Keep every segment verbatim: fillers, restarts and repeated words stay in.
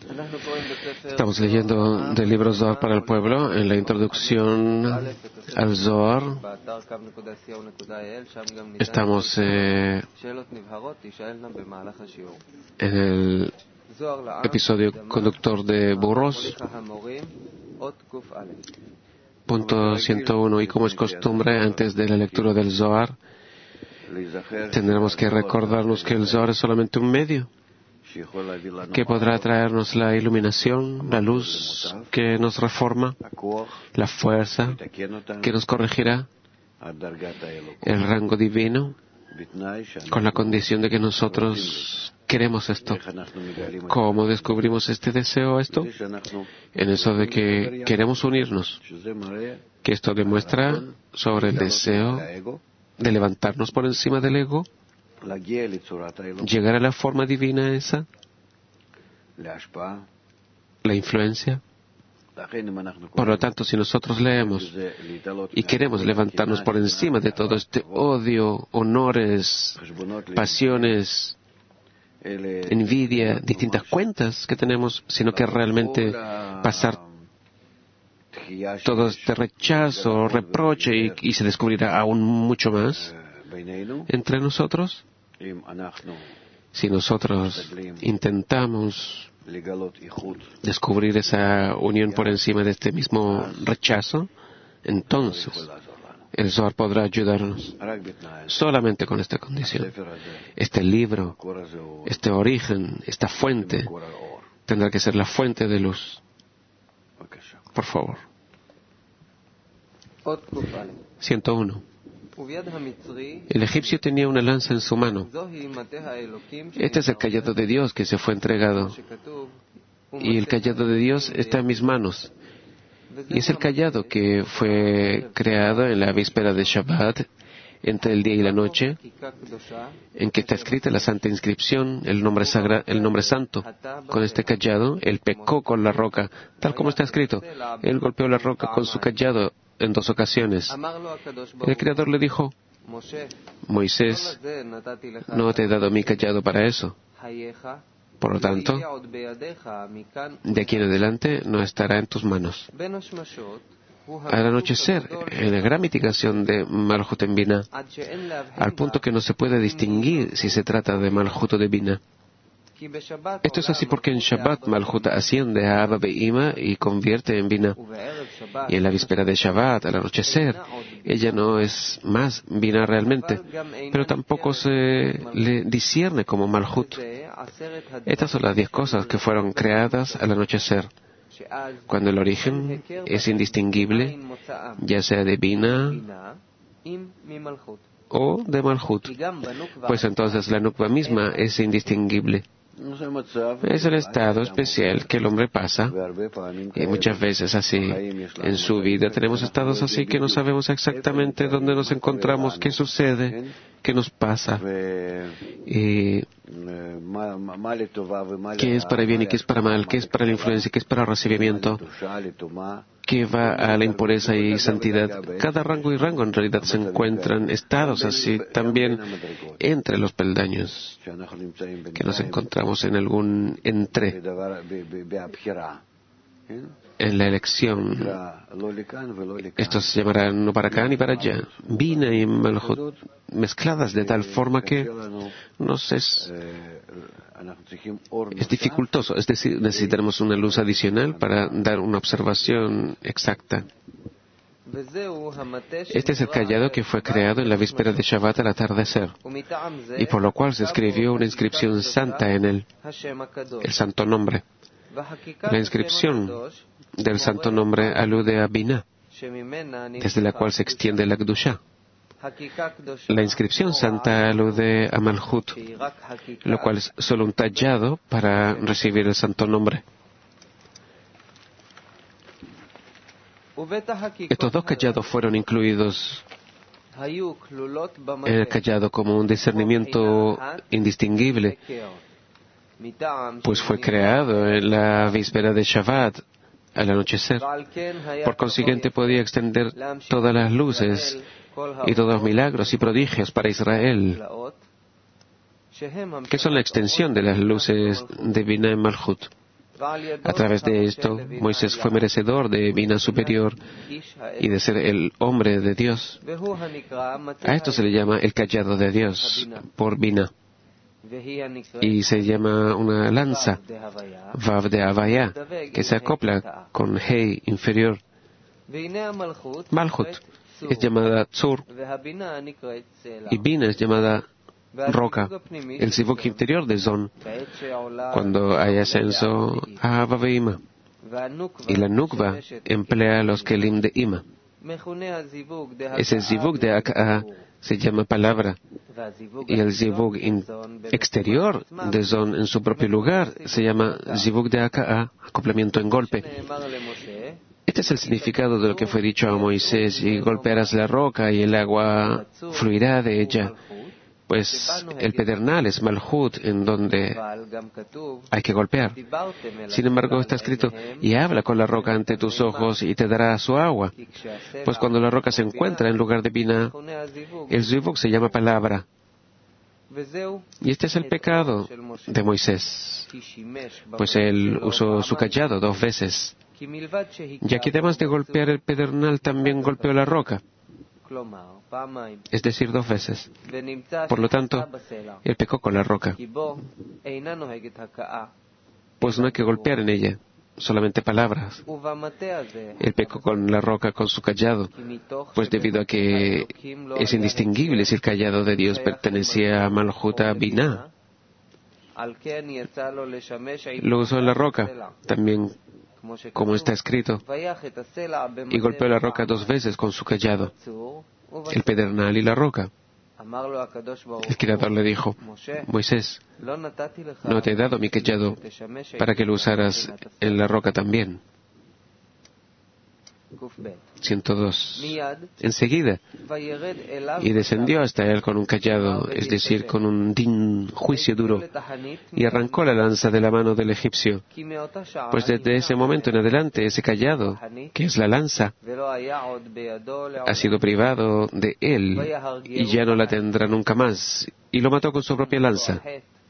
Estamos leyendo del libro Zohar para el pueblo, en la introducción al Zohar. Estamos eh, en el episodio conductor de burros, punto ciento uno. Y como es costumbre, antes de la lectura del Zohar, tendremos que recordarnos que el Zohar es solamente un medio que podrá traernos la iluminación, la luz que nos reforma, la fuerza que nos corregirá, el rango divino, con la condición de que nosotros queremos esto. ¿Cómo descubrimos este deseo, esto? En eso de que queremos unirnos, que esto demuestra sobre el deseo de levantarnos por encima del ego, llegar a la forma divina esa, la influencia. Por lo tanto, si nosotros leemos y queremos levantarnos por encima de todo este odio, honores, pasiones, envidia, distintas cuentas que tenemos, sino que realmente pasar todo este rechazo, reproche, y, y se descubrirá aún mucho más entre nosotros. Si nosotros intentamos descubrir esa unión por encima de este mismo rechazo, entonces el Zohar podrá ayudarnos solamente con esta condición. Este libro, este origen, esta fuente, tendrá que ser la fuente de luz. Por favor. ciento uno. El egipcio tenía una lanza en su mano. Este es el cayado de Dios que se fue entregado. Y el cayado de Dios está en mis manos. Y es el cayado que fue creado en la víspera de Shabbat, entre el día y la noche, en que está escrita la santa inscripción, el nombre, sagra, el nombre santo. Con este cayado, él pecó con la roca, tal como está escrito. Él golpeó la roca con su cayado en dos ocasiones. El Creador le dijo: Moisés, no te he dado mi cayado para eso. Por lo tanto, de aquí en adelante no estará en tus manos. Al anochecer, en la gran mitigación de Malhut en Binah, al punto que no se puede distinguir si se trata de Malhut o de Binah. Esto es así porque en Shabbat Malhut asciende a Abba Be'ima y convierte en Binah. Y en la víspera de Shabbat, al anochecer, ella no es más Binah realmente, pero tampoco se le discierne como Malhut. Estas son las diez cosas que fueron creadas al anochecer, cuando el origen es indistinguible, ya sea de Binah o de Malhut, pues entonces la Nukba misma es indistinguible. Es el estado especial que el hombre pasa, y muchas veces así en su vida tenemos estados así que no sabemos exactamente dónde nos encontramos, qué sucede, qué nos pasa, y qué es para bien y qué es para mal, qué es para la influencia y qué es para el recibimiento, qué va a la impureza y santidad. Cada rango y rango en realidad se encuentran estados así también entre los peldaños que nos encontramos en algún entre, en la elección. Esto se llamará no para acá ni para allá, Binah y Malhut, mezcladas de tal forma que nos es, es dificultoso. Es decir, necesitaremos una luz adicional para dar una observación exacta. Este es el cayado que fue creado en la víspera de Shabbat al atardecer, y por lo cual se escribió una inscripción santa en él, el santo nombre. La inscripción del santo nombre alude a Binah, desde la cual se extiende la Kedushá. La inscripción santa alude a Malhut, lo cual es solo un tallado para recibir el santo nombre. Estos dos callados fueron incluidos en el callado como un discernimiento indistinguible, pues fue creado en la víspera de Shabbat, al anochecer. Por consiguiente, podía extender todas las luces y todos los milagros y prodigios para Israel, que son la extensión de las luces de Binah y Malhut. A través de esto, Moisés fue merecedor de Bina superior y de ser el hombre de Dios. A esto se le llama el cayado de Dios, por Bina. Y se llama una lanza, Vav de Havaya, que se acopla con Hei inferior. Malhut es llamada Tzur y Bina es llamada roca, el zivuk interior de Zon, cuando hay ascenso a Avaveima. Y la Nukva emplea los Kelim de Ima. Ese zivuk de Aka'a se llama palabra, y el zivuk exterior de Zon en su propio lugar se llama zivuk de Aka'a, acoplamiento en golpe. Este es el significado de lo que fue dicho a Moisés: y golpearás la roca y el agua fluirá de ella. Pues el pedernal es Malhut, en donde hay que golpear. Sin embargo, está escrito: y habla con la roca ante tus ojos y te dará su agua. Pues cuando la roca se encuentra en lugar de Bina, el zivuk se llama palabra. Y este es el pecado de Moisés, pues él usó su cayado dos veces, ya que además de golpear el pedernal también golpeó la roca, es decir, dos veces. Por lo tanto, él pecó con la roca, pues no hay que golpear en ella, solamente palabras. Él pecó con la roca con su cayado, pues debido a que es indistinguible si el cayado de Dios pertenecía a Malhut a Binah, lo usó en la roca, también como está escrito, y golpeó la roca dos veces con su cayado, el pedernal y la roca. El Creador le dijo: Moisés, no te he dado mi cayado para que lo usaras en la roca también. ciento dos. Enseguida, y descendió hasta él con un cayado, es decir, con un din, juicio duro, y arrancó la lanza de la mano del egipcio. Pues desde ese momento en adelante, ese cayado, que es la lanza, ha sido privado de él, y ya no la tendrá nunca más, y lo mató con su propia lanza.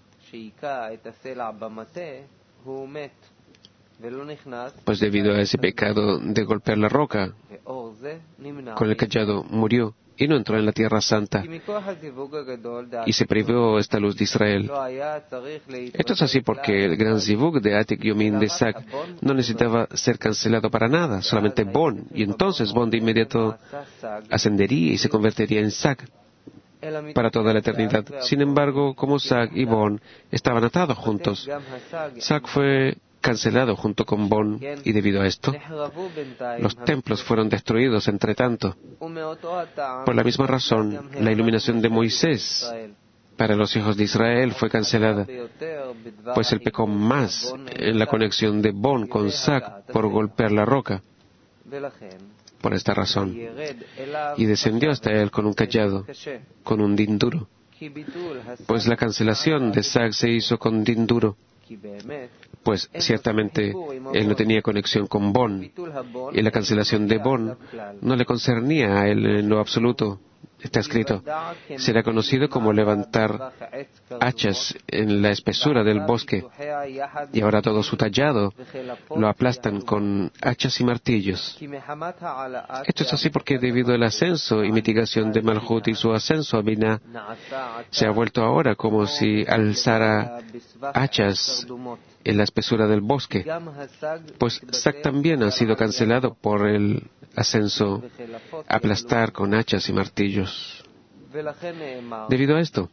Pues debido a ese pecado de golpear la roca con el cayado, murió y no entró en la tierra santa, y se privó esta luz de Israel. Esto es así porque el gran zivuk de Atik Yomin de Sag no necesitaba ser cancelado para nada, solamente Bon, y entonces Bon de inmediato ascendería y se convertiría en Sag para toda la eternidad. Sin embargo, como Sag y Bon estaban atados juntos, Sag fue cancelado junto con Bon, y debido a esto, los templos fueron destruidos entre tanto. Por la misma razón, la iluminación de Moisés para los hijos de Israel fue cancelada, pues él pecó más en la conexión de Bon con Sag por golpear la roca. Por esta razón, y descendió hasta él con un cayado, con un din duro, pues la cancelación de Sag se hizo con din duro, pues ciertamente él no tenía conexión con Bon, y la cancelación de Bon no le concernía a él en lo absoluto. Está escrito: será conocido como levantar hachas en la espesura del bosque, y ahora todo su tallado lo aplastan con hachas y martillos. Esto es así porque debido al ascenso y mitigación de Malhut y su ascenso a Binah, se ha vuelto ahora como si alzara hachas en la espesura del bosque, pues Sag también ha sido cancelado por el ascenso a aplastar con hachas y martillos. Debido a esto,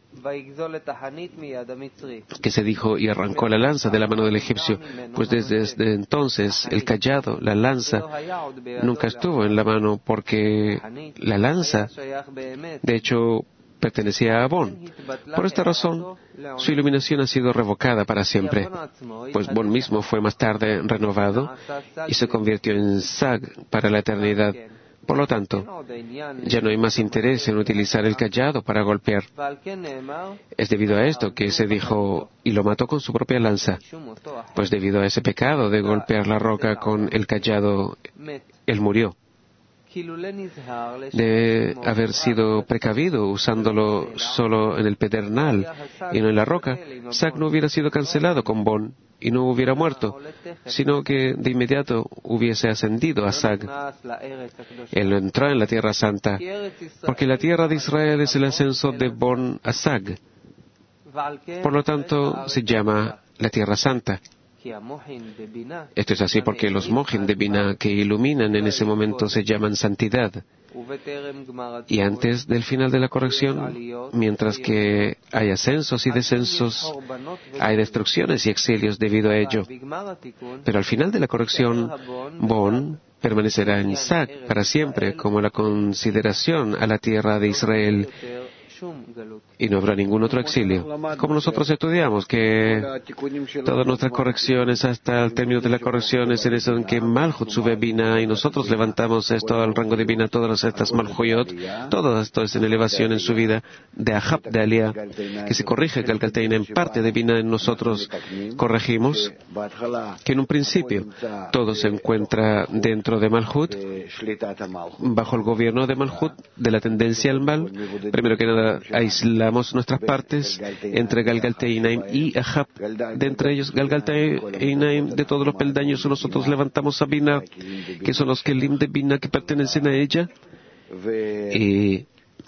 que se dijo: y arrancó la lanza de la mano del egipcio, pues desde, desde entonces el cayado, la lanza, nunca estuvo en la mano, porque la lanza, de hecho, pertenecía a Bon. Por esta razón, su iluminación ha sido revocada para siempre, pues Bon mismo fue más tarde renovado y se convirtió en Sag para la eternidad. Por lo tanto, ya no hay más interés en utilizar el cayado para golpear. Es debido a esto que se dijo: y lo mató con su propia lanza, pues debido a ese pecado de golpear la roca con el cayado, él murió. Debe haber sido precavido usándolo solo en el pedernal y no en la roca. Sag no hubiera sido cancelado con Bon y no hubiera muerto, sino que de inmediato hubiese ascendido a Sag. Él entró en la Tierra Santa, porque la Tierra de Israel es el ascenso de Bon a Sag. Por lo tanto, se llama la Tierra Santa. Esto es así porque los Mohin de Binah que iluminan en ese momento se llaman santidad. Y antes del final de la corrección, mientras que hay ascensos y descensos, hay destrucciones y exilios debido a ello. Pero al final de la corrección, Bon permanecerá en Sag para siempre como la consideración a la tierra de Israel. Y no habrá ningún otro exilio. Como nosotros estudiamos que todas nuestras correcciones hasta el término de las correcciones en eso en que Malhut sube a Binah y nosotros levantamos esto al rango de Binah, todas estas Malhuyot, todo esto es en elevación en su vida de Ahab, de Aliyah, que se corrige Galgaltein en parte de Binah en nosotros corregimos, que en un principio todo se encuentra dentro de Malhut, bajo el gobierno de Malhut, de la tendencia al mal. Primero que nada, aislamos nuestras partes entre Galgalteinaim y Ahab. De entre ellos, Galgalteinaim, de todos los peldaños, nosotros levantamos a Binah, que son los Kelim de Binah que pertenecen a ella. Y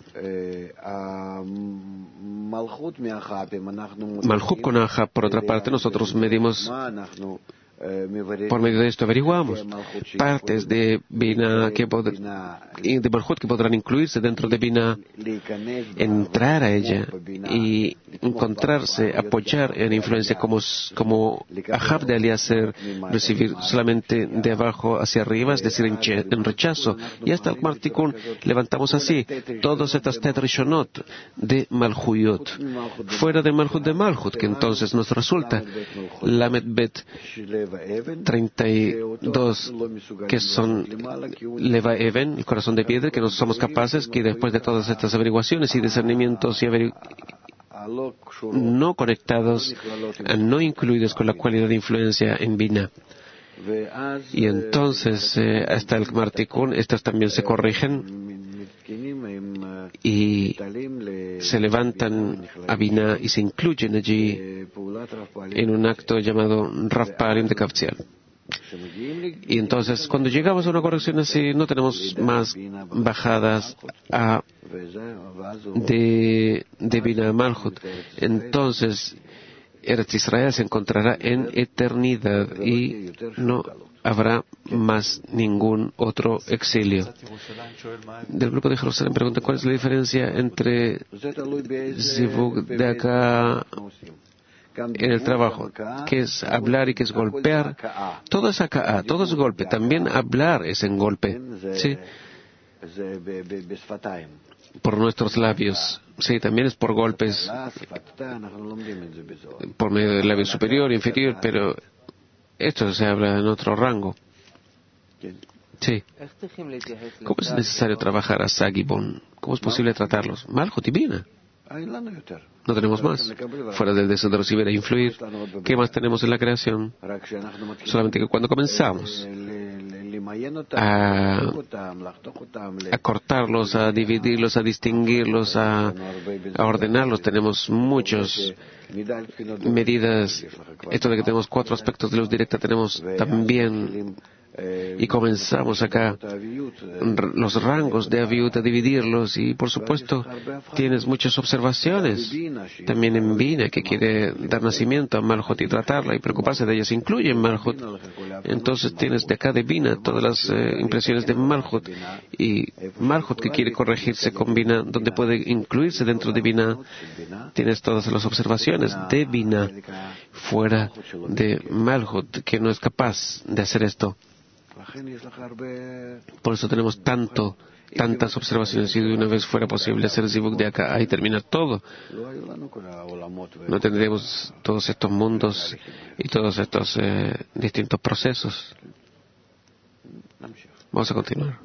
Malhut con Ahab, por otra parte, nosotros medimos. Por medio de esto averiguamos partes de Binah que pod- de Malhut que podrán incluirse dentro de Binah, entrar a ella y encontrarse, apoyar en influencia como, como Ahab de Eliezer, recibir solamente de abajo hacia arriba, es decir, en, che, en rechazo. Y hasta el Martikun levantamos así todos estos Tetrishonot de Malhuyot, fuera de Malhut de Malhut, que entonces nos resulta Lamed Bet treinta y dos, que son Leva Even, el corazón de piedra, que no somos capaces, que después de todas estas averiguaciones y discernimientos y averigu- no conectados, no incluidos con la cualidad de influencia en Binah. Y entonces, eh, hasta el Martikun, estos también se corrigen y se levantan a Binah y se incluyen allí en un acto llamado Rav Pa'alim de Kavtzial. Y entonces, cuando llegamos a una corrección así, no tenemos más bajadas a de, de Binah Malhut. Entonces, Eretz Israel se encontrará en eternidad y no habrá más ningún otro exilio. Del grupo de Jerusalén pregunta cuál es la diferencia entre Zivug de acá en el trabajo, que es hablar y que es golpear. Todo es acá, todo es golpe. También hablar es en golpe. ¿Sí? Por nuestros labios. Sí, también es por golpes, por medio del labio superior, inferior, pero esto se habla en otro rango. Sí. ¿Cómo es necesario trabajar a Sag y Bon? ¿Cómo es posible tratarlos? Malhut y Binah. No tenemos más. Fuera del deseo de recibir e influir, ¿qué más tenemos en la creación? Solamente que cuando comenzamos a, a cortarlos, a dividirlos, a distinguirlos, a, a ordenarlos, tenemos muchas medidas. Esto de que tenemos cuatro aspectos de luz directa, tenemos también. Y comenzamos acá los rangos de Aviut a dividirlos y, por supuesto, tienes muchas observaciones. También en Binah, que quiere dar nacimiento a Malhut y tratarla y preocuparse de ella, se incluye en Malhut. Entonces tienes de acá de Binah todas las eh, impresiones de Malhut. Y Malhut, que quiere corregirse con Binah, donde puede incluirse dentro de Binah, tienes todas las observaciones de Binah fuera de Malhut, que no es capaz de hacer esto. Por eso tenemos tanto, tantas observaciones. Si de una vez fuera posible hacer el Zivug de acá y terminar todo, no tendríamos todos estos mundos y todos estos eh, distintos procesos. Vamos a continuar.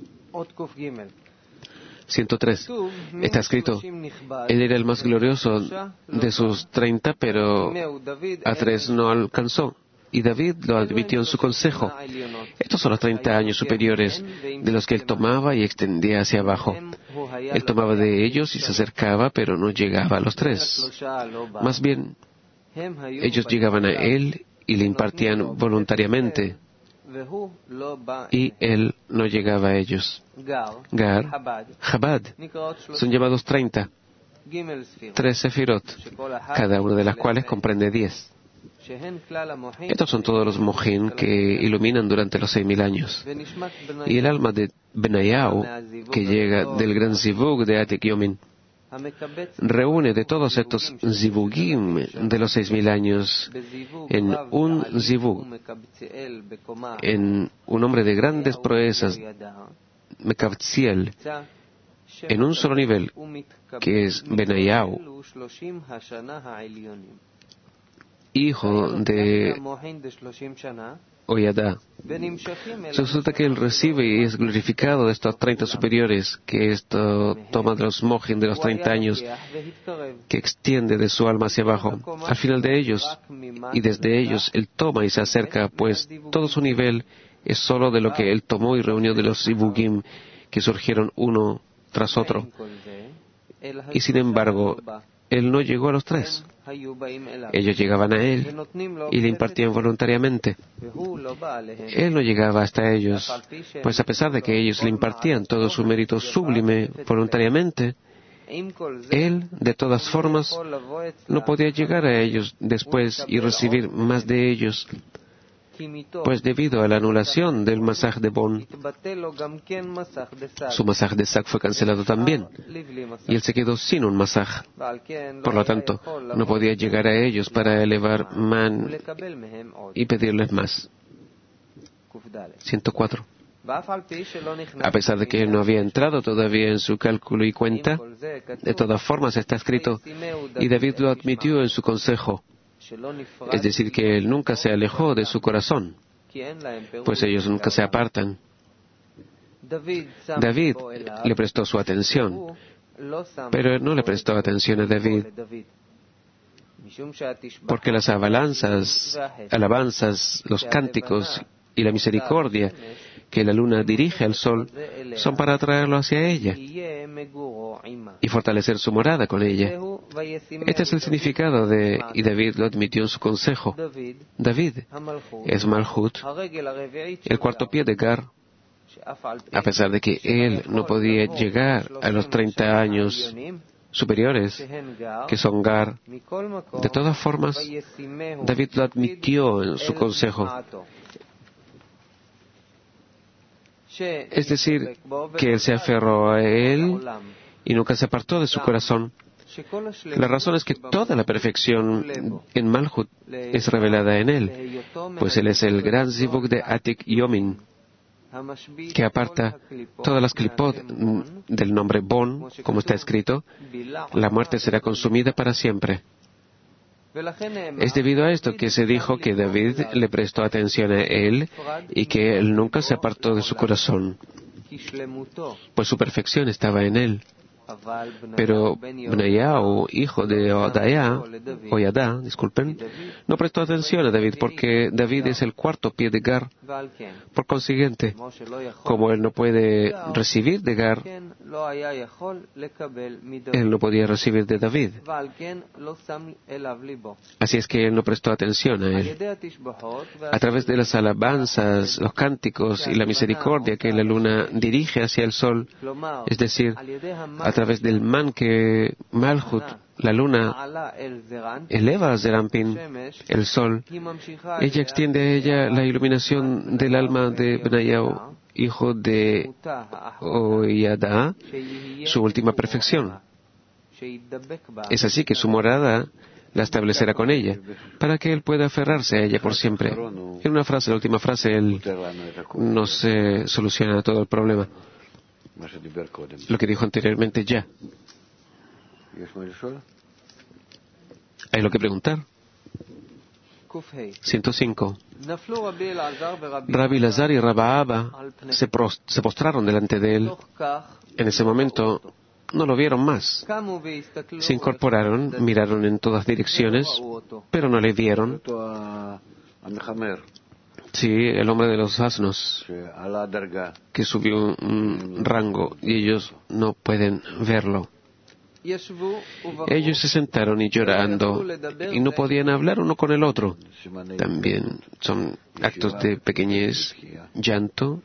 ciento tres. Está escrito, él era el más glorioso de sus treinta, pero a tres no alcanzó. y David lo admitió en su consejo. Estos son los treinta años superiores de los que él tomaba y extendía hacia abajo. Él tomaba de ellos y se acercaba, pero no llegaba a los tres. Más bien, ellos llegaban a él y le impartían voluntariamente, y él no llegaba a ellos. Gar, Chabad, son llamados treinta, tres sefirot, cada una de las cuales comprende diez. Estos son todos los mojín que iluminan durante los seis mil años. Y el alma de Benayahu, que llega del gran zivug de Atik Yomin, reúne de todos estos zivugim de los seis mil años en un zivug, en un hombre de grandes proezas, Mekabtziel, en un solo nivel, que es Benayahu, hijo de Oyadá. Resulta que él recibe y es glorificado de estos treinta superiores, que esto toma de los mojín de los treinta años, que extiende de su alma hacia abajo. Al final de ellos, y desde ellos, él toma y se acerca, pues todo su nivel es solo de lo que él tomó y reunió de los zivugim que surgieron uno tras otro. Y sin embargo, él no llegó a los tres. Ellos llegaban a él y le impartían voluntariamente. Él no llegaba hasta ellos, pues a pesar de que ellos le impartían todo su mérito sublime voluntariamente, él, de todas formas, no podía llegar a ellos después y recibir más de ellos, pues debido a la anulación del masaj de Bon, su masaj de Sak fue cancelado también, y él se quedó sin un masaj. Por lo tanto, no podía llegar a ellos para elevar man y pedirles más. ciento cuatro. A pesar de que él no había entrado todavía en su cálculo y cuenta, de todas formas está escrito, y David lo admitió en su consejo. Es decir, que él nunca se alejó de su corazón, pues ellos nunca se apartan. David le prestó su atención, pero él no le prestó atención a David, porque las alabanzas, alabanzas, los cánticos y la misericordia que la luna dirige al sol son para atraerlo hacia ella y fortalecer su morada con ella. Este es el significado de, y David lo admitió en su consejo. David es Malhut, el cuarto pie de Gar. A pesar de que él no podía llegar a los treinta años superiores, que son Gar, de todas formas, David lo admitió en su consejo. Es decir, que él se aferró a él y nunca se apartó de su corazón. La razón es que toda la perfección en Malhut es revelada en él, pues él es el gran zivug de Atik Yomin, que aparta todas las klipot del nombre Bon, como está escrito, la muerte será consumida para siempre. Es debido a esto que se dijo que David le prestó atención a él y que él nunca se apartó de su corazón, pues su perfección estaba en él. Pero Benayahu, hijo de Odaya, Oyadá, disculpen, no prestó atención a David porque David es el cuarto pie de Gar. Por consiguiente, como él no puede recibir de Gar, él no podía recibir de David. Así es que él no prestó atención a él. A través de las alabanzas, los cánticos y la misericordia que la luna dirige hacia el sol, es decir, a través del man que Malhut, la luna, eleva a Zerampin, el sol, ella extiende a ella la iluminación del alma de Benayahu, hijo de Oyadá, su última perfección. Es así que su morada la establecerá con ella, para que él pueda aferrarse a ella por siempre. En una frase, la última frase, él nos eh, soluciona todo el problema. Lo que dijo anteriormente ya. ¿Hay lo que preguntar? ciento cinco. Rabbi Lazar y Rabba se, se postraron delante de él. En ese momento no lo vieron más. Se incorporaron, miraron en todas direcciones, pero no le vieron. Sí, el hombre de los asnos, que subió un rango y ellos no pueden verlo. Ellos se sentaron y llorando y no podían hablar uno con el otro. También son actos de pequeñez, llanto.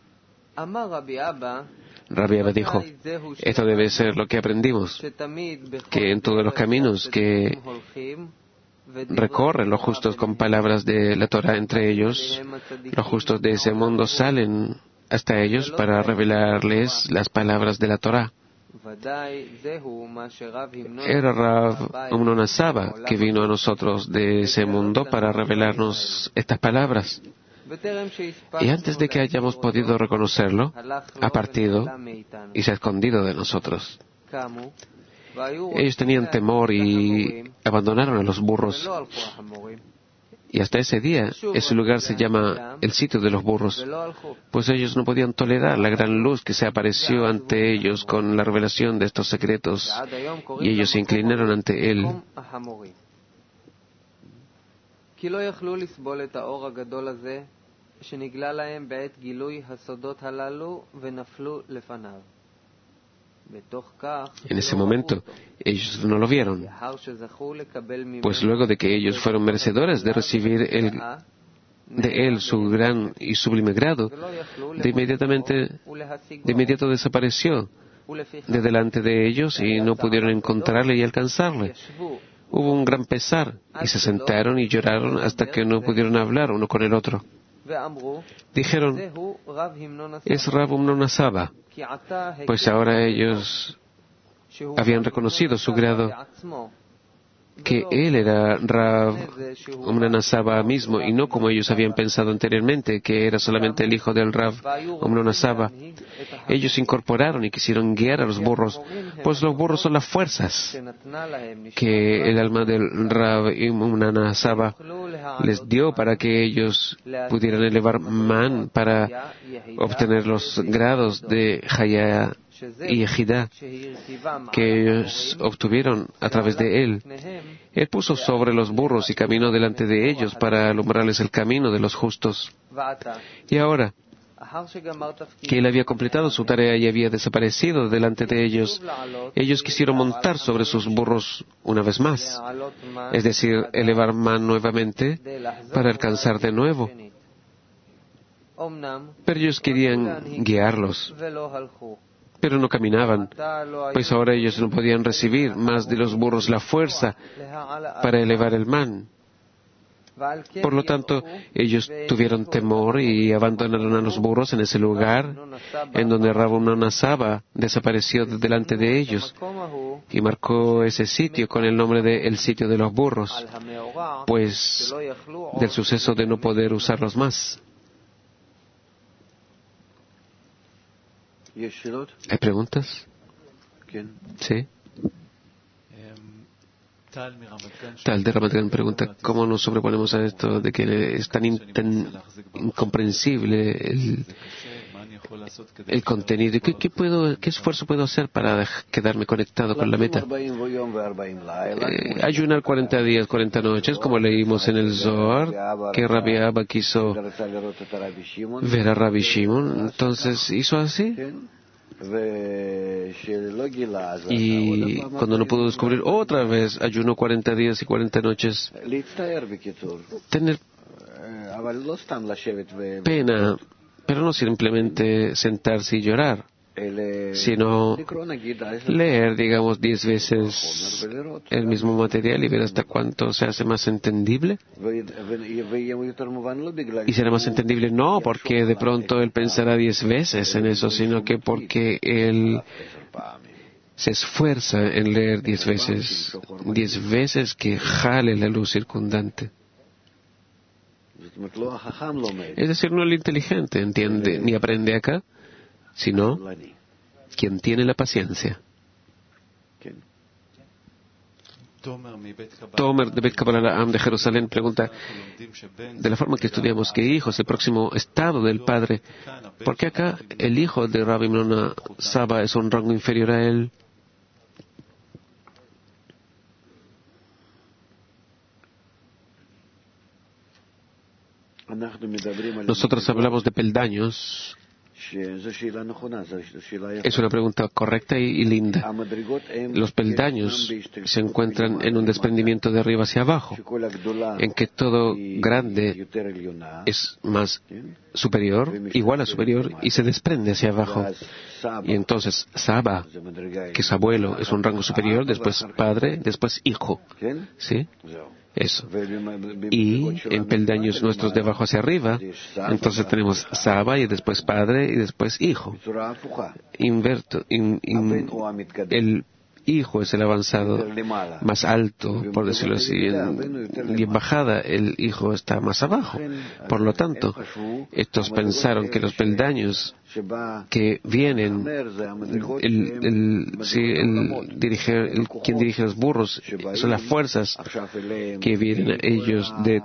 Rabbi Abba dijo, esto debe ser lo que aprendimos, que en todos los caminos que recorren los justos con palabras de la Torah entre ellos, los justos de ese mundo salen hasta ellos para revelarles las palabras de la Torah. Era Rav Amnon Saba que vino a nosotros de ese mundo para revelarnos estas palabras. Y antes de que hayamos podido reconocerlo, ha partido y se ha escondido de nosotros. Ellos tenían temor y abandonaron a los burros. Y hasta ese día, ese lugar se llama el sitio de los burros, pues ellos no podían tolerar la gran luz que se apareció ante ellos con la revelación de estos secretos, y ellos se inclinaron ante él. En ese momento, ellos no lo vieron, pues luego de que ellos fueron merecedores de recibir el, de él su gran y sublime grado, de inmediatamente, de inmediato desapareció de delante de ellos y no pudieron encontrarle y alcanzarle. Hubo un gran pesar y se sentaron y lloraron hasta que no pudieron hablar uno con el otro. Dijeron, es Rav Amnon Saba, pues ahora ellos habían reconocido su grado, que él era Rav Amnon Saba mismo, y no como ellos habían pensado anteriormente, que era solamente el hijo del Rav Amnon Saba. Ellos se incorporaron y quisieron guiar a los burros, pues los burros son las fuerzas que el alma del Rav Amnon Saba les dio para que ellos pudieran elevar man para obtener los grados de Hayá y Ejidá que ellos obtuvieron a través de él. Él puso sobre los burros y caminó delante de ellos para alumbrarles el camino de los justos. Y ahora que él había completado su tarea y había desaparecido delante de ellos, ellos quisieron montar sobre sus burros una vez más, es decir, elevar man nuevamente para alcanzar de nuevo. Pero ellos querían guiarlos, pero no caminaban, pues ahora ellos no podían recibir más de los burros la fuerza para elevar el man. Por lo tanto, ellos tuvieron temor y abandonaron a los burros en ese lugar en donde Rav Amnon Saba desapareció de delante de ellos y marcó ese sitio con el nombre de el sitio de los burros, pues del suceso de no poder usarlos más. ¿Hay preguntas? Sí. Tal de Ramat Gan pregunta, ¿cómo nos sobreponemos a esto de que es tan incomprensible el, el contenido? ¿Qué, qué, puedo, ¿Qué esfuerzo puedo hacer para quedarme conectado con la meta? Eh, ayunar cuarenta días, cuarenta noches, como leímos en el Zohar, que Rabbi Abba quiso ver a Rabbi Shimon, entonces hizo así. Y cuando no pudo descubrir, otra vez ayunó cuarenta días y cuarenta noches. Tener pena, pero no simplemente sentarse y llorar, sino leer, digamos, diez veces el mismo material y ver hasta cuánto se hace más entendible. Y será más entendible no porque de pronto él pensará diez veces en eso, sino que porque él se esfuerza en leer diez veces, diez veces que jale la luz circundante. Es decir, no el inteligente entiende ni aprende acá, sino quien tiene la paciencia. Tomer de Bet Kabbalah Am de Jerusalén pregunta, de la forma que estudiamos que hijo es el próximo estado del padre, ¿por qué acá el hijo de Rabbi Amnon Saba es un rango inferior a él? Nosotros hablamos de peldaños. Es una pregunta correcta y, y linda. Los peldaños se encuentran en un desprendimiento de arriba hacia abajo, en que todo grande es más superior, igual a superior, y se desprende hacia abajo. Y entonces Saba, que es abuelo, es un rango superior, después padre, después hijo. ¿Sí? Eso. Y en peldaños nuestros de abajo hacia arriba, entonces tenemos Saba y después padre y después hijo. Inverto, in, in, el hijo es el avanzado más alto, por decirlo así, en, y en bajada el hijo está más abajo. Por lo tanto, estos pensaron que los peldaños que vienen, el, el, sí, el dirige, el, quien dirige los burros, son las fuerzas que vienen a ellos de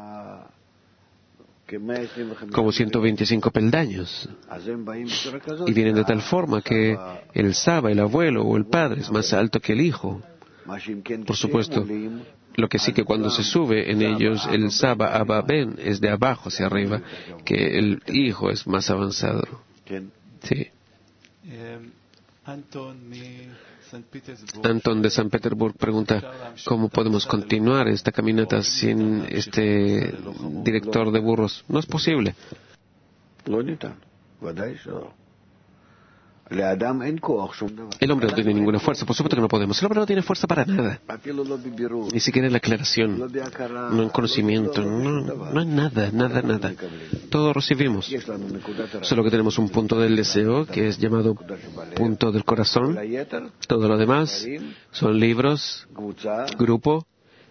como ciento veinticinco peldaños, y vienen de tal forma que el Saba, el abuelo o el padre es más alto que el hijo. Por supuesto, lo que sí que cuando se sube en ellos el Saba Abba Ben es de abajo hacia arriba, que el hijo es más avanzado. Sí. Anton de San Petersburgo pregunta, ¿cómo podemos continuar esta caminata sin este director de burros? No es posible. El hombre no tiene ninguna fuerza, por supuesto que no podemos. El hombre no tiene fuerza para nada. Ni siquiera en la aclaración, no en conocimiento, no, no en nada, nada, nada. Todo recibimos. Solo que tenemos un punto del deseo, que es llamado punto del corazón. Todo lo demás son libros, grupo,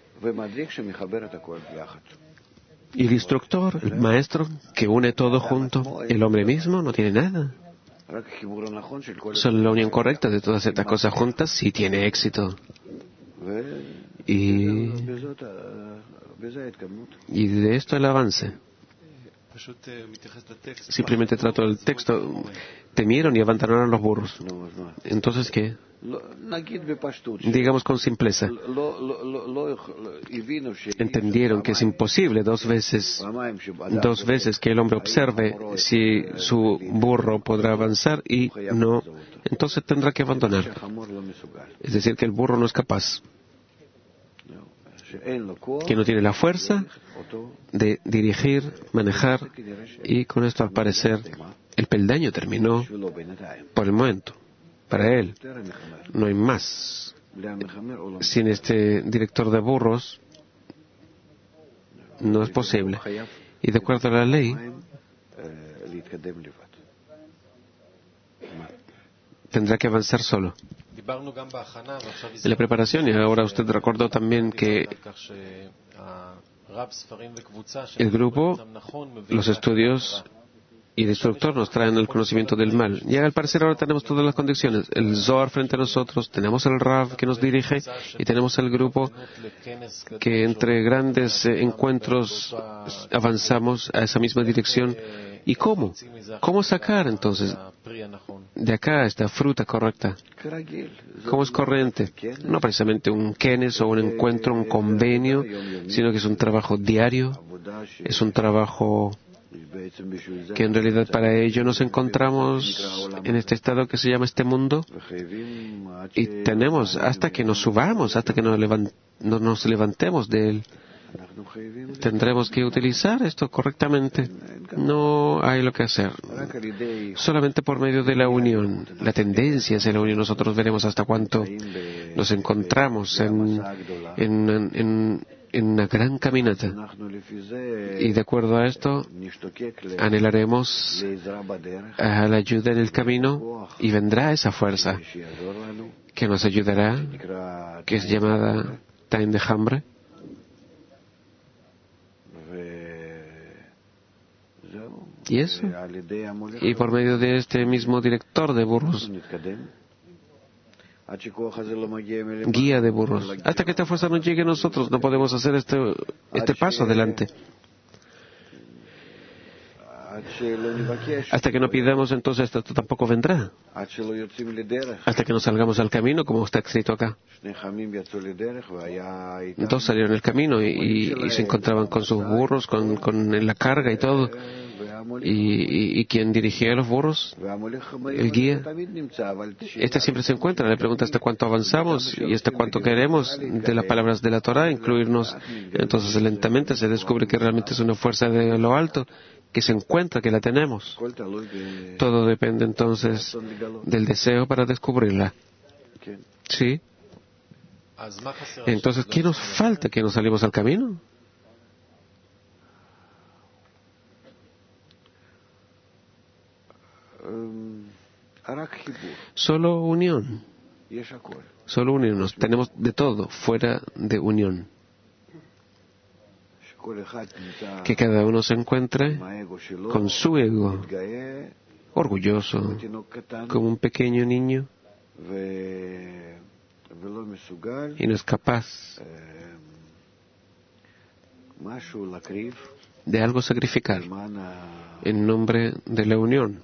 y el instructor, el maestro, que une todo junto. El hombre mismo no tiene nada. Solo la unión correcta de todas estas cosas juntas sí tiene éxito. Y, y de esto el avance. Simplemente trato el texto. Temieron y abandonaron los burros. Entonces, ¿qué? Digamos con simpleza. Entendieron que es imposible dos veces, dos veces que el hombre observe si su burro podrá avanzar y no, entonces tendrá que abandonar. Es decir, que el burro no es capaz, que no tiene la fuerza de dirigir, manejar, y con esto al parecer el peldaño terminó por el momento. Para él no hay más. Sin este director de burros no es posible. Y de acuerdo a la ley tendrá que avanzar solo. En la preparación, y ahora usted recordó también que el grupo, los estudios y el instructor nos traen el conocimiento del mal. Y al parecer ahora tenemos todas las condiciones. El Zohar frente a nosotros, tenemos el Rav que nos dirige y tenemos el grupo que entre grandes eh, encuentros avanzamos a esa misma dirección. ¿Y cómo? ¿Cómo sacar entonces de acá esta fruta correcta? ¿Cómo es corriente? No precisamente un kenes o un encuentro, un convenio, sino que es un trabajo diario, es un trabajo que en realidad para ello nos encontramos en este estado que se llama este mundo, y tenemos hasta que nos subamos, hasta que nos, levant- no nos levantemos de él. Tendremos que utilizar esto correctamente. No hay lo que hacer. Solamente por medio de la unión. La tendencia es en la unión. Nosotros veremos hasta cuánto nos encontramos en, en, en, en una gran caminata. Y de acuerdo a esto, anhelaremos a la ayuda en el camino, y vendrá esa fuerza que nos ayudará, que es llamada Tain de Hambre. Y eso, y por medio de este mismo director de burros, guía de burros, hasta que esta fuerza no llegue a nosotros, no podemos hacer este, este paso adelante. Hasta que no pidamos, entonces esto tampoco vendrá. Hasta que no salgamos al camino, como está escrito acá. Dos salieron al camino y, y, y se encontraban con sus burros, con, con la carga y todo. Y, y, y quien dirigía a los burros, el guía, este siempre se encuentra. Le pregunta hasta cuánto avanzamos y hasta cuánto queremos de las palabras de la Torah, incluirnos. Entonces lentamente se descubre que realmente es una fuerza de lo alto, que se encuentra, que la tenemos. Todo depende entonces del deseo para descubrirla. ¿Sí? Entonces, ¿qué nos falta que nos salimos al camino? Solo unión. Solo unirnos. Tenemos de todo fuera de unión. Que cada uno se encuentre con su ego, orgulloso, como un pequeño niño, y no es capaz de algo sacrificar en nombre de la unión.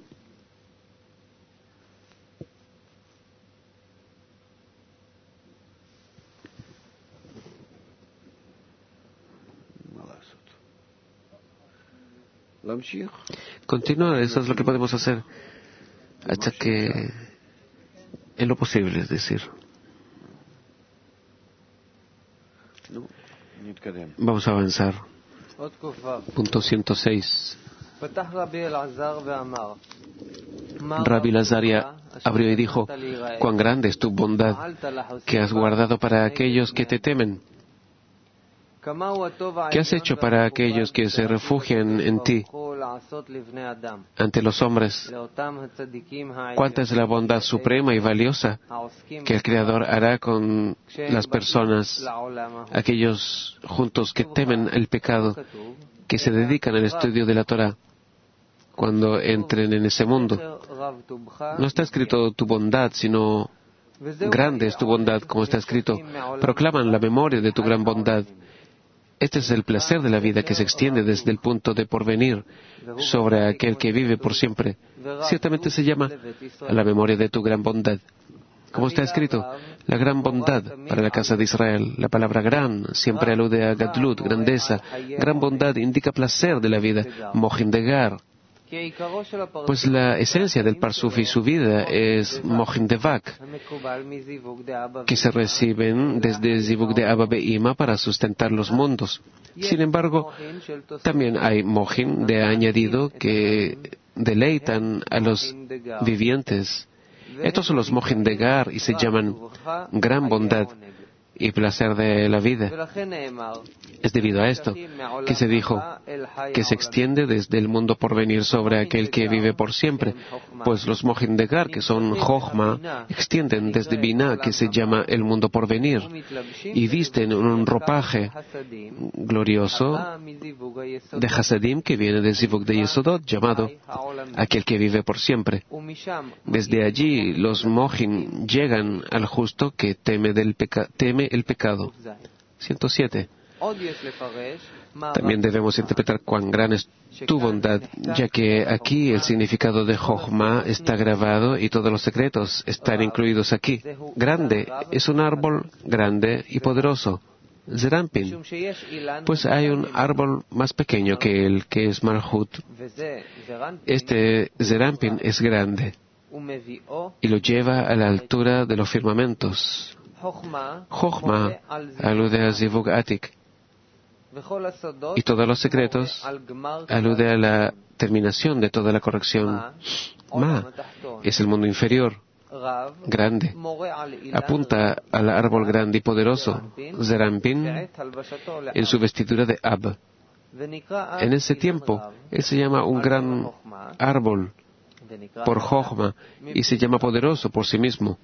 Continuar, eso es lo que podemos hacer hasta que en lo posible, es decir. Vamos a avanzar. Punto ciento seis. Rabbi Lazaria abrió y dijo: cuán grande es tu bondad que has guardado para aquellos que te temen. ¿Qué has hecho para aquellos que se refugian en ti ante los hombres? ¿Cuánta es la bondad suprema y valiosa que el Creador hará con las personas, aquellos juntos que temen el pecado, que se dedican al estudio de la Torah, cuando entren en ese mundo? No está escrito tu bondad, sino grande es tu bondad, como está escrito. Proclaman la memoria de tu gran bondad. Este es el placer de la vida que se extiende desde el punto de porvenir sobre aquel que vive por siempre. Ciertamente se llama a la memoria de tu gran bondad. Como está escrito, la gran bondad para la casa de Israel. La palabra gran siempre alude a gadlut, grandeza. Gran bondad indica placer de la vida, mohin degar. Pues la esencia del Parsuf y su vida es mohin devak, que se reciben desde Zivug de Abba Be'ima para sustentar los mundos. Sin embargo, también hay mohin de añadido que deleitan a los vivientes. Estos son los mohin degar y se llaman gran bondad y placer de la vida. Es debido a esto que se dijo que se extiende desde el mundo por venir sobre aquel que vive por siempre, pues los mohin degar, que son Jochma, extienden desde Binah, que se llama el mundo por venir, y visten un ropaje glorioso de Hasadim que viene de Zivug de Yesodot, llamado aquel que vive por siempre. Desde allí los mohin llegan al justo que teme, del peca- teme el pecado. ciento siete. También debemos interpretar cuán gran es tu bondad, ya que aquí el significado de Jochma está grabado y todos los secretos están incluidos aquí. Grande es un árbol grande y poderoso, Zerampin, pues hay un árbol más pequeño que él, que es Malhut. Este Zerampin es grande y lo lleva a la altura de los firmamentos. Jochma alude a Zivug Atik, y todos los secretos alude a la terminación de toda la corrección. Ma es el mundo inferior, grande, apunta al árbol grande y poderoso, Zerampin, en su vestidura de Ab. En ese tiempo, él se llama un gran árbol por Jochma y se llama poderoso por sí mismo.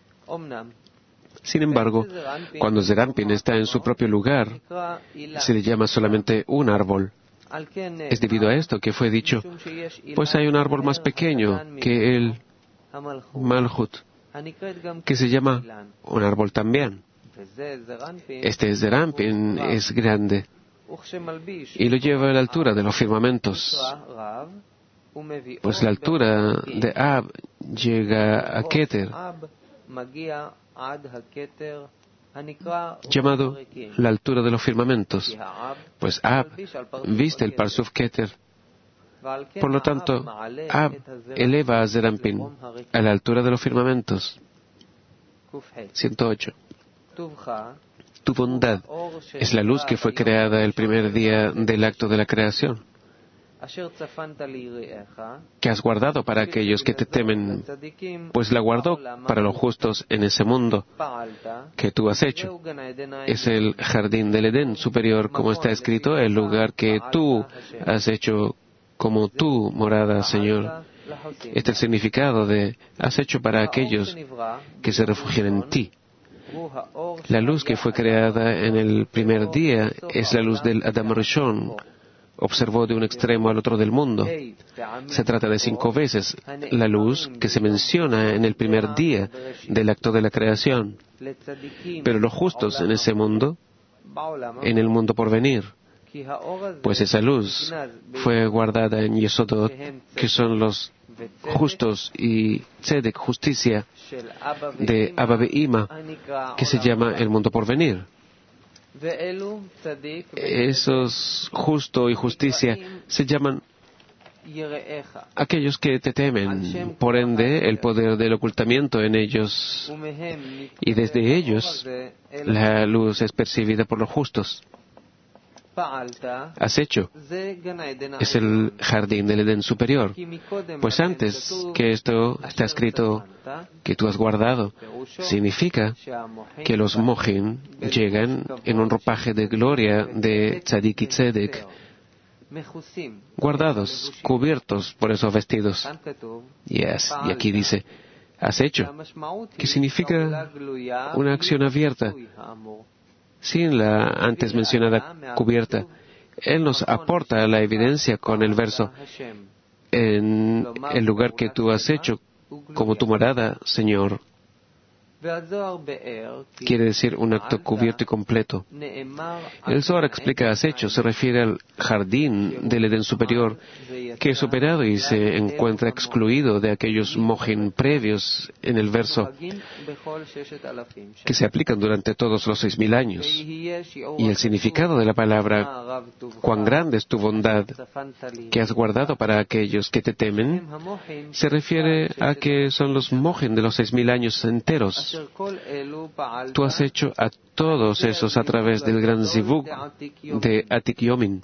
Sin embargo, cuando Zerampin está en su propio lugar, se le llama solamente un árbol. Es debido a esto que fue dicho, pues hay un árbol más pequeño que el Malhut, que se llama un árbol también. Este Zerampin es grande y lo lleva a la altura de los firmamentos. Pues la altura de Ab llega a Keter, llamado la altura de los firmamentos. Pues Ab viste el Parsuf Keter. Por lo tanto, Ab eleva a Zerampin a la altura de los firmamentos. ciento ocho. Tu bondad es la luz que fue creada el primer día del acto de la creación, que has guardado para aquellos que te temen, pues la guardó para los justos en ese mundo que tú has hecho. Es el jardín del Edén superior, como está escrito, el lugar que tú has hecho como tu morada, Señor. Este es el significado de has hecho para aquellos que se refugian en ti. La luz que fue creada en el primer día es la luz del Adam Rishon. Observó de un extremo al otro del mundo. Se trata de cinco veces la luz que se menciona en el primer día del acto de la creación. Pero los justos en ese mundo, en el mundo por venir, pues esa luz fue guardada en Yesodot, que son los justos, y Tzedek, justicia, de Abba Ve'ima, que se llama el mundo por venir. Esos justo y justicia se llaman aquellos que te temen, por ende el poder del ocultamiento en ellos, y desde ellos la luz es percibida por los justos. Has hecho. Es el jardín del Edén superior. Pues antes que esto está escrito que tú has guardado, significa que los mojin llegan en un ropaje de gloria de Tzadik y Tzedek, guardados, cubiertos por esos vestidos. Yes. Y aquí dice, has hecho, que significa una acción abierta, sin la antes mencionada cubierta. Él nos aporta la evidencia con el verso, en el lugar que tú has hecho como tu morada, Señor. Quiere decir un acto cubierto y completo. El Zohar explica has hecho, se refiere al jardín del Edén superior, que es superado y se encuentra excluido de aquellos mojin previos en el verso, que se aplican durante todos los seis mil años. Y el significado de la palabra, cuán grande es tu bondad que has guardado para aquellos que te temen, se refiere a que son los mojin de los seis mil años enteros. Tú has hecho a todos esos a través del gran zivug de Atik Yomin,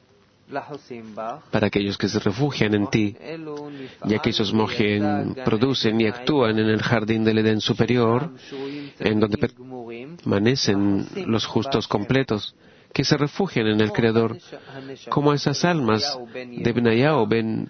para aquellos que se refugian en ti, ya que esos mojin producen y actúan en el jardín del Edén superior, en donde permanecen los justos completos, que se refugian en el Creador, como esas almas de Benayao Ben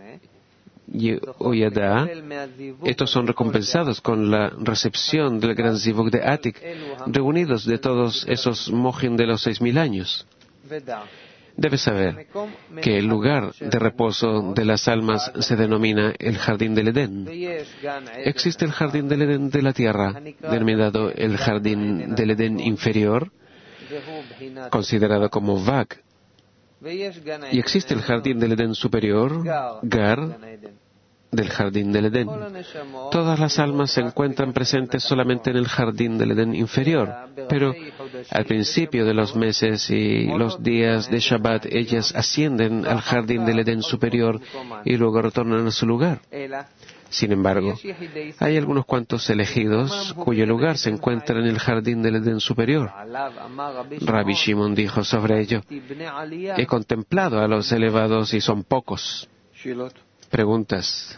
Oyada. Estos son recompensados con la recepción del gran zivug de Atik, reunidos de todos esos mojin de los seis mil años. Debes saber que el lugar de reposo de las almas se denomina el jardín del Edén. Existe el jardín del Edén de la tierra, denominado el jardín del Edén inferior, considerado como Vak. Y existe el jardín del Edén superior, Gar, del jardín del Edén. Todas las almas se encuentran presentes solamente en el jardín del Edén inferior, pero al principio de los meses y los días de Shabbat ellas ascienden al jardín del Edén superior y luego retornan a su lugar. Sin embargo, hay algunos cuantos elegidos cuyo lugar se encuentra en el jardín del Edén superior. Rabbi Shimon dijo sobre ello, he contemplado a los elevados y son pocos. Preguntas.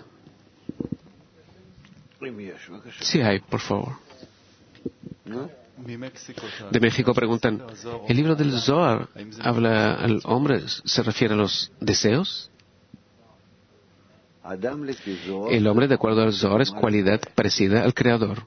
Sí hay, por favor. De México preguntan, ¿el libro del Zohar habla al hombre, se refiere a los deseos? El hombre, de acuerdo al Zohar, es cualidad parecida al Creador.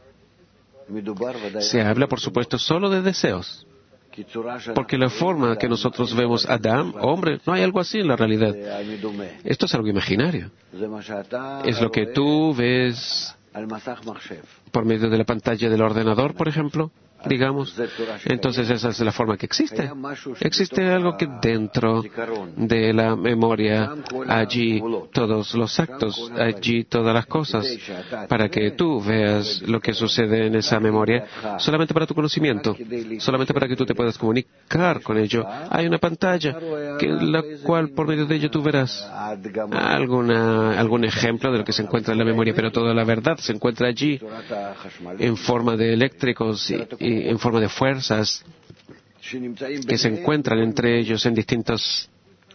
Se habla, por supuesto, solo de deseos, porque la forma que nosotros vemos a Adam, hombre, no hay algo así en la realidad. Esto es algo imaginario. Es lo que tú ves por medio de la pantalla del ordenador, por ejemplo. digamos, entonces esa es la forma que existe. Existe algo que dentro de la memoria, allí todos los actos, allí todas las cosas, para que tú veas lo que sucede en esa memoria, solamente para tu conocimiento, solamente para que tú te puedas comunicar con ello. Hay una pantalla, que la cual por medio de ello tú verás alguna, algún ejemplo de lo que se encuentra en la memoria, pero toda la verdad se encuentra allí en forma de eléctricos y, y en forma de fuerzas que se encuentran entre ellos en distintos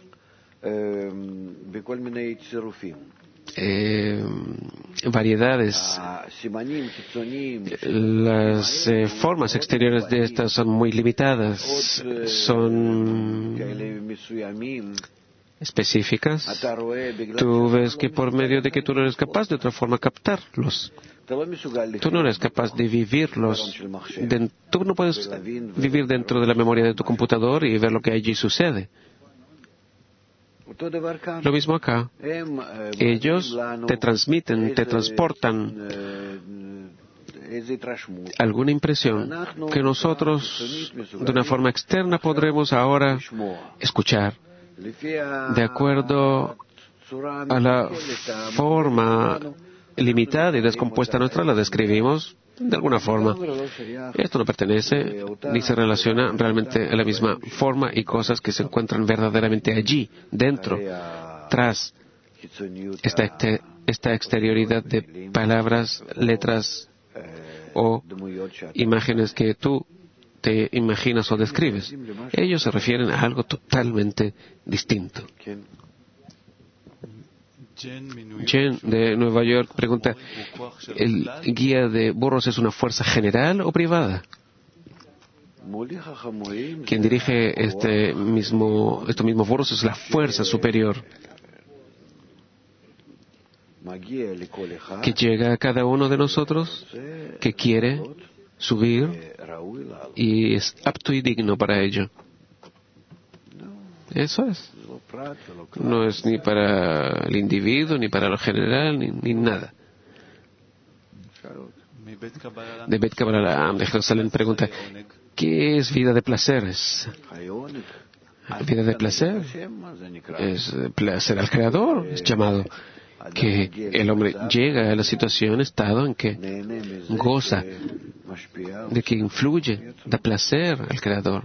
eh, variedades. Las eh, formas exteriores de estas son muy limitadas, son específicas. Tú ves que por medio de que tú no eres capaz de otra forma captarlos, tú no eres capaz de vivirlos. De, tú no puedes vivir dentro de la memoria de tu computador y ver lo que allí sucede. Lo mismo acá. Ellos te transmiten, te transportan alguna impresión que nosotros, de una forma externa, podremos ahora escuchar de acuerdo a la forma limitada y descompuesta nuestra, la describimos de alguna forma. Esto no pertenece ni se relaciona realmente a la misma forma y cosas que se encuentran verdaderamente allí, dentro, tras esta, exter- esta exterioridad de palabras, letras o imágenes que tú te imaginas o describes. Ellos se refieren a algo totalmente distinto. Jen de Nueva York pregunta, ¿el guía de burros es una fuerza general o privada? Quien dirige este mismo, estos mismos burros es la fuerza superior que llega a cada uno de nosotros, que quiere subir y es apto y digno para ello. Eso es. No es ni para el individuo, ni para lo general, ni, ni nada. De Bet Kabbalah de Jerusalén pregunta, ¿qué es vida de placeres? Vida de placer es placer al Creador, es llamado que el hombre llega a la situación, estado en que goza, de que influye, da placer al Creador.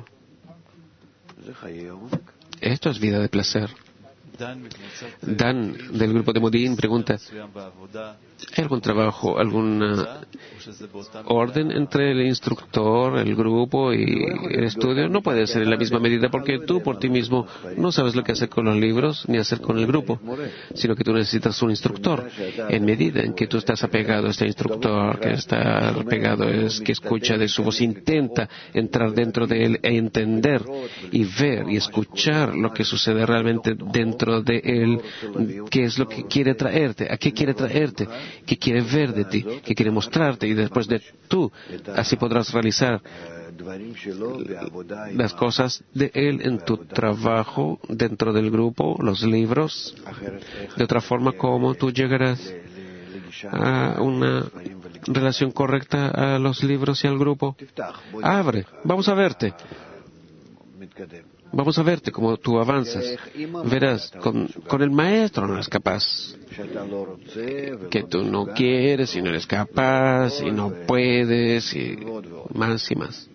Esto es vida de placer. Dan, del grupo de Modín, pregunta, ¿hay algún trabajo, algún orden entre el instructor, el grupo y el estudio? No puede ser en la misma medida, porque tú por ti mismo no sabes lo que hacer con los libros ni hacer con el grupo, sino que tú necesitas un instructor. En medida en que tú estás apegado a este instructor, que está apegado, es que escucha de su voz, intenta entrar dentro de él e entender y ver y escuchar lo que sucede realmente dentro de él, qué es lo que quiere traerte, a qué quiere traerte, qué quiere ver de ti, qué quiere mostrarte, y después de tú, así podrás realizar las cosas de él en tu trabajo dentro del grupo, los libros. De otra forma, ¿cómo tú llegarás a una relación correcta a los libros y al grupo? Abre, vamos a verte. Vamos a verte como tú avanzas. Verás, con, con el maestro no eres capaz. Que tú no quieres y no eres capaz y no puedes y más y más.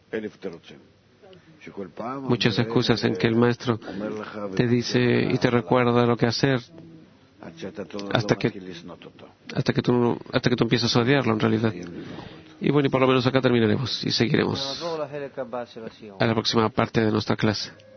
Muchas excusas en que el maestro te dice y te recuerda lo que hacer hasta que, hasta que tú, hasta que tú empiezas a odiarlo en realidad. Y bueno, y por lo menos acá terminaremos y seguiremos a la próxima parte de nuestra clase.